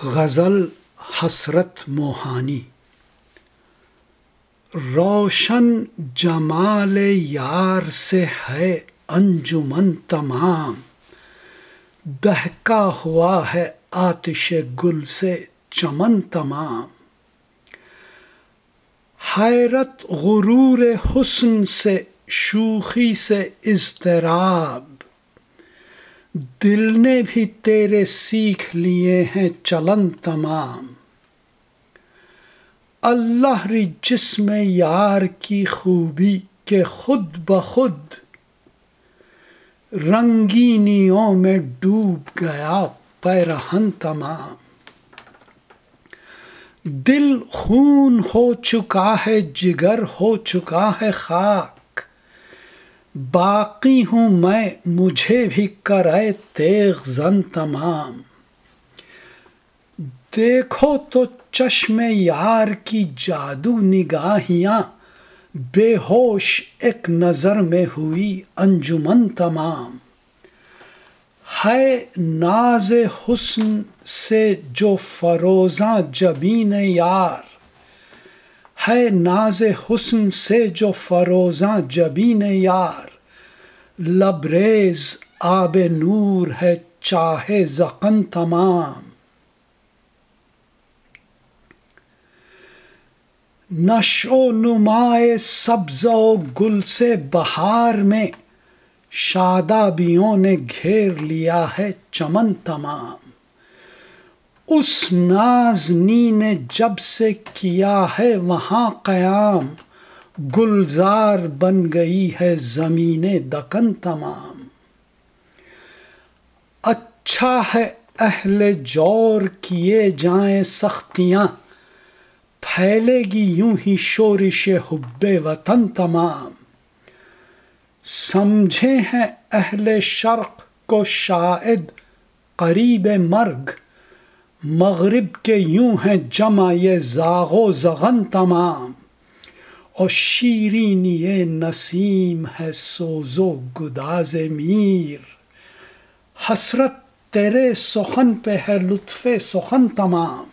غزل حسرت موہانی۔ روشن جمال یار سے ہے انجمن تمام، دہکا ہوا ہے آتش گل سے چمن تمام۔ حیرت غرور حسن سے شوخی سے اضطراب، دل نے بھی تیرے سیکھ لیے ہیں چلن تمام۔ اللہ ری جسم یار کی خوبی کہ خود بخود، رنگینیوں میں ڈوب گیا پیرہن تمام۔ دل خون ہو چکا ہے جگر ہو چکا ہے خاک، باقی ہوں میں مجھے بھی کرے تیغ زن تمام۔ دیکھو تو چشم یار کی جادو نگاہیاں، بے ہوش ایک نظر میں ہوئی انجمن تمام۔ ہے ناز حسن سے جو فروزاں جبین یار، ہے ناز حسن سے جو فروزاں جبین یار، لبریز آب نور ہے چاہے ذقن تمام۔ نشو و نمائے سبز و گل سے بہار میں، شادابیوں نے گھیر لیا ہے چمن تمام۔ اس نازنین نے جب سے کیا ہے وہاں قیام، گلزار بن گئی ہے زمین دکن تمام۔ اچھا ہے اہل جور کیے جائیں سختیاں، پھیلے گی یوں ہی شورش حب وطن تمام۔ سمجھے ہیں اہل شرق کو شاید قریب مرگ، مغرب کے یوں ہیں جمع یہ زاغ و زغن تمام۔ اور شیرینی نسیم ہے سوز و گداز میر، حسرت تیرے سخن پہ ہے لطف سخن تمام۔